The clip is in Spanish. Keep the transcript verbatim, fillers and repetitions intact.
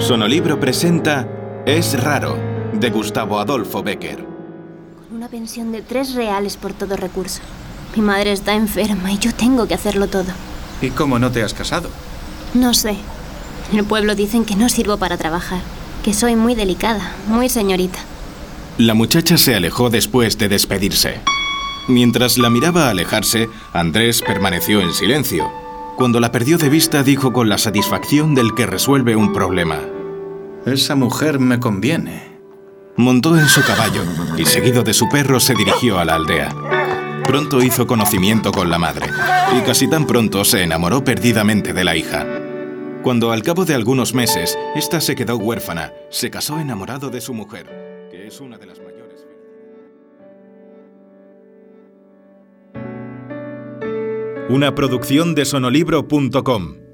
Sonolibro presenta Es raro, de Gustavo Adolfo Bécquer. Con una pensión de tres reales por todo recurso. Mi madre está enferma y yo tengo que hacerlo todo. ¿Y cómo no te has casado? No sé. En el pueblo dicen que no sirvo para trabajar, que soy muy delicada, muy señorita. La muchacha se alejó después de despedirse. Mientras la miraba alejarse, Andrés permaneció en silencio. Cuando la perdió de vista, dijo con la satisfacción del que resuelve un problema: Esa mujer me conviene. Montó en su caballo y, seguido de su perro, se dirigió a la aldea. Pronto hizo conocimiento con la madre y casi tan pronto se enamoró perdidamente de la hija. Cuando al cabo de algunos meses, ésta se quedó huérfana, se casó enamorado de su mujer, que es una de las mayores... Una producción de sonolibro punto com.